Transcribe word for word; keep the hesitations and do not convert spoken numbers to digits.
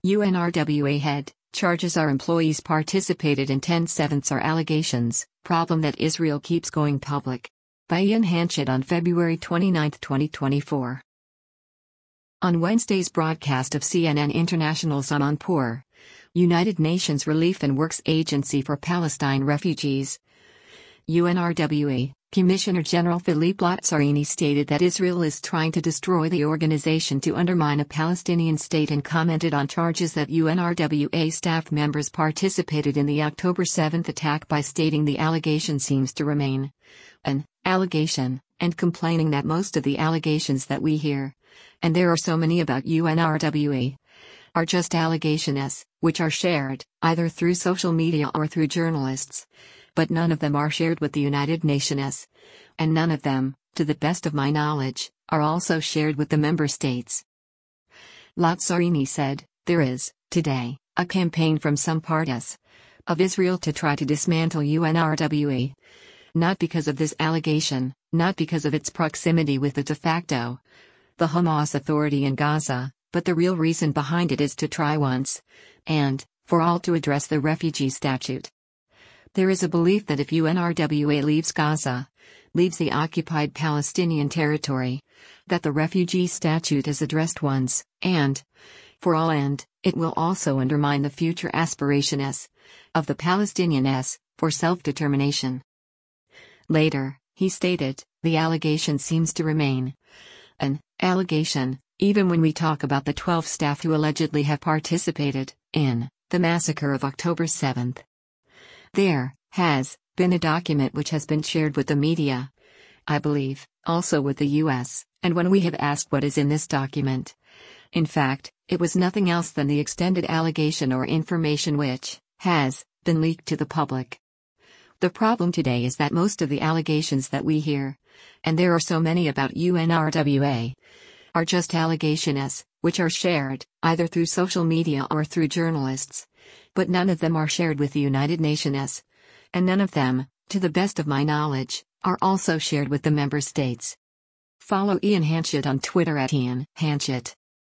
U N R W A head, charges our employees participated in ten sevenths are allegations, problem that Israel keeps going public. By Ian Hanchett on February twenty-ninth, twenty twenty-four. On Wednesday's broadcast of C N N International's Amanpour, United Nations Relief and Works Agency for Palestine Refugees, U N R W A, Commissioner General Philippe Lazzarini stated that Israel is trying to destroy the organization to undermine a Palestinian state and commented on charges that U N R W A staff members participated in the October seventh attack by stating the allegation seems to remain an allegation, and complaining that most of the allegations that we hear, and there are so many about U N R W A, are just allegations, which are shared, either through social media or through journalists. But none of them are shared with the United Nations. And none of them, to the best of my knowledge, are also shared with the member states. Lazzarini said, there is, today, a campaign from some parts of Israel to try to dismantle U N R W A. Not because of this allegation, not because of its proximity with the de facto, the Hamas Authority in Gaza, but the real reason behind it is to try once, and, for all to address the refugee statute. There is a belief that if U N R W A leaves Gaza, leaves the occupied Palestinian territory, that the refugee statute is addressed once, and, for all and, it will also undermine the future aspirations of the Palestinians for self-determination. Later, he stated, the allegation seems to remain an allegation, even when we talk about the twelve staff who allegedly have participated in the massacre of October seventh. There has been a document which has been shared with the media, I believe, also with the U S, and when we have asked what is in this document, in fact, it was nothing else than the extended allegation or information which has been leaked to the public. The problem today is that most of the allegations that we hear, and there are so many about U N R W A, are just allegations, which are shared, either through social media or through journalists. But none of them are shared with the United Nations. And none of them, to the best of my knowledge, are also shared with the member states. Follow Ian Hanchett on Twitter at Ian Hanchett.